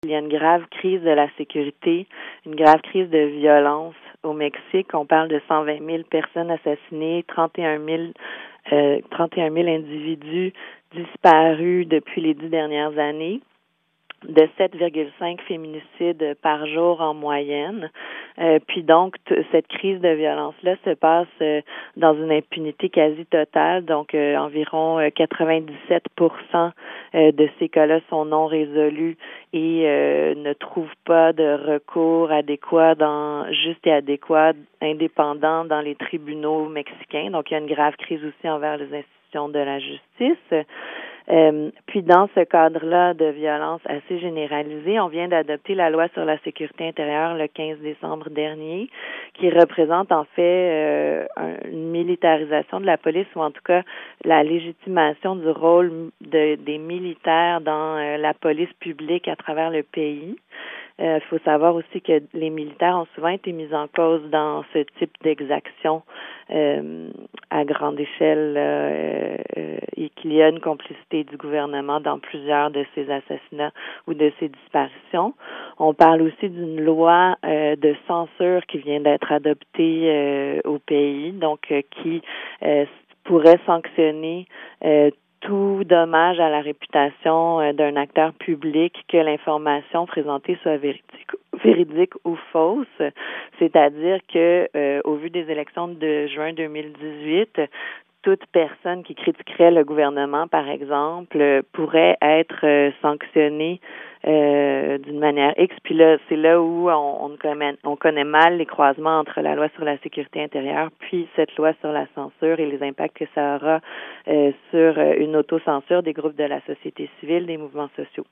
Il y a une grave crise de la sécurité, une grave crise de violence au Mexique. On parle de 120 000 personnes assassinées, 31 000 individus disparus depuis les 10 dernières années, de 7,5 féminicides par jour en moyenne. Puis donc, cette crise de violence-là se passe dans une impunité quasi totale. Donc, environ 97% de ces cas-là sont non résolus et ne trouvent pas de recours adéquat juste et adéquat, indépendant dans les tribunaux mexicains. Donc, il y a une grave crise aussi envers les institutions de la justice. Puis dans ce cadre-là de violence assez généralisée, on vient d'adopter la loi sur la sécurité intérieure le 15 décembre dernier, qui représente en fait une militarisation de la police, ou en tout cas la légitimation du rôle des militaires dans la police publique à travers le pays. Il faut savoir aussi que les militaires ont souvent été mis en cause dans ce type d'exaction à grande échelle et qu'il y a une complicité du gouvernement dans plusieurs de ces assassinats ou de ces disparitions. On parle aussi d'une loi de censure qui vient d'être adoptée au pays, donc qui pourrait sanctionner tout dommage à la réputation d'un acteur public que l'information présentée soit véridique ou fausse, c'est-à-dire que au vu des élections de juin 2018, toute personne qui critiquerait le gouvernement, par exemple, pourrait être sanctionnée d'une manière X. Puis là, c'est là où on connaît mal les croisements entre la loi sur la sécurité intérieure puis cette loi sur la censure et les impacts que ça aura sur une autocensure des groupes de la société civile, des mouvements sociaux.